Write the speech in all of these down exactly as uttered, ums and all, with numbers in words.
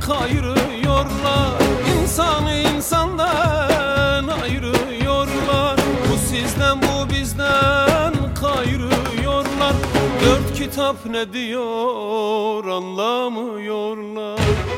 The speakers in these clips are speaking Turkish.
kayırıyorlar. İnsanı insandan ayırıyorlar. Bu sizden bu bizden kayırıyorlar. Dört kitap ne diyor anlamıyorlar.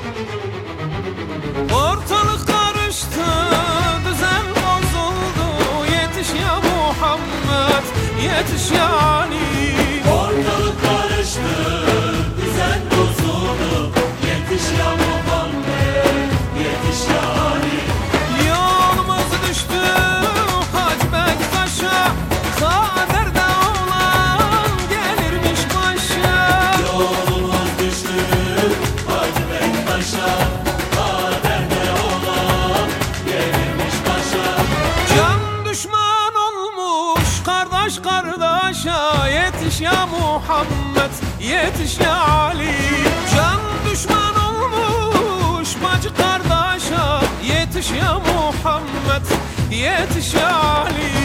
Ortalık karıştı, düzen bozuldu. Yetiş ya Muhammed, yetiş ya Ali. Ortalık karıştı, düzen bozuldu. Yetiş ya Muhammed, yetiş ya Ali. Yolumuz düştü Hacı Bektaş'a, kaderde olan gelirmiş başa. Yolumuz düştü Hacı Bektaş'a, kaderde olan gelirmiş başa. Can düşman olmuş kardeş kardeşa, yetiş ya Muhammed, yetiş ya Ali. Can düşman olmuş bacı kardeşa, yetiş ya Muhammed, yetiş ya Ali.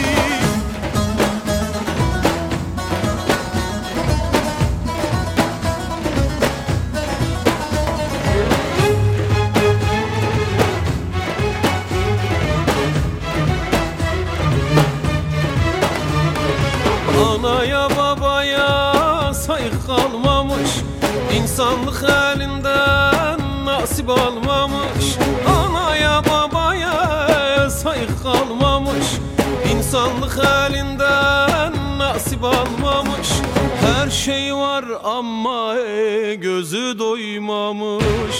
Anaya babaya saygı kalmamış, İnsanlık elinden nasip almamış. Anaya babaya saygı kalmamış, İnsanlık elinden nasip almamış. Her şey var ama gözü doymamış.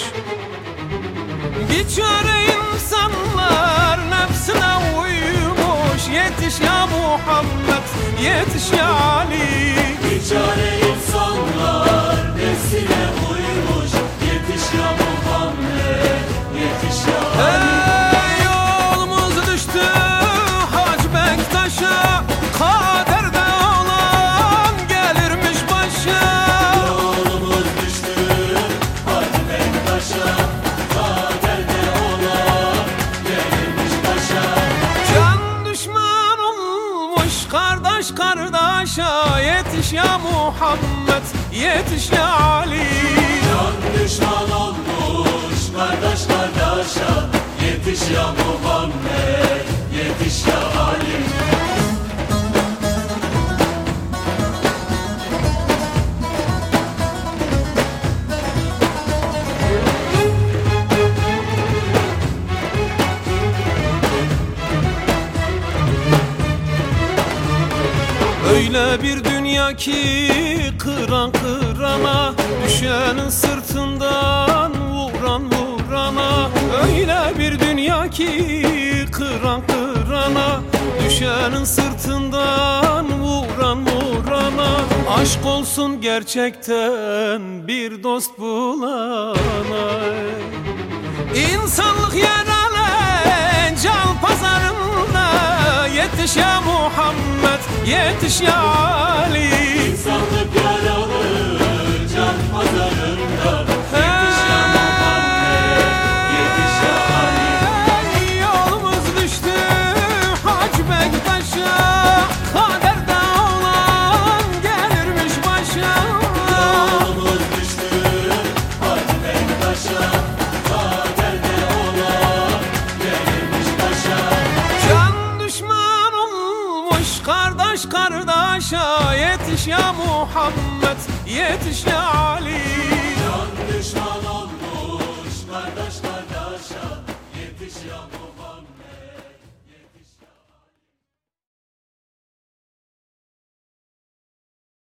Biçare insanlar nefsine uymuş. Yetiş ya Muhammed, yetiş ya Ali. Biçare insanlar nefsine uymuş. Yetiş ya Muhammed, yetiş ya Ali. Hey, yolumuz düştü Hacı Bektaş'a, kaderde olan gelirmiş başa. Yolumuz düştü Hacı Bektaş'a, kaderde olan gelirmiş başa. Can düşman olmuş kardeş kardeşa, yetiş ya Muhammed, yetiş ya Ali. Can düşman olmuş kardeş kardeşa, yetiş ya Muhammed, yetiş ya Ali. Öyle bir dünya ki kıran kırana, düşenin sırtından vuran vurana. Öyle bir dünya ki kıran kırana, düşenin sırtından vuran vurana. Aşk olsun gerçekten bir dost bulana. İnsanlık yaralı can pazarında, yetiş ya Muhammed, yetiş ya Ali. İnsanlık yaralı can pazarında, yetiş ya Muhammed, yetiş ya Ali. Yolumuz düştü Hacı Bektaş'a, kaderde olan gelirmiş başa. Yolumuz düştü Hacı Bektaş'a, kaderde olan gelirmiş başa. Can düşman olmuş kardeş kardeşa, yetiş ya Muhammed, yetiş ya Ali. Can düşman olmuş kardeş kardeşa, yetiş ya Muhammed.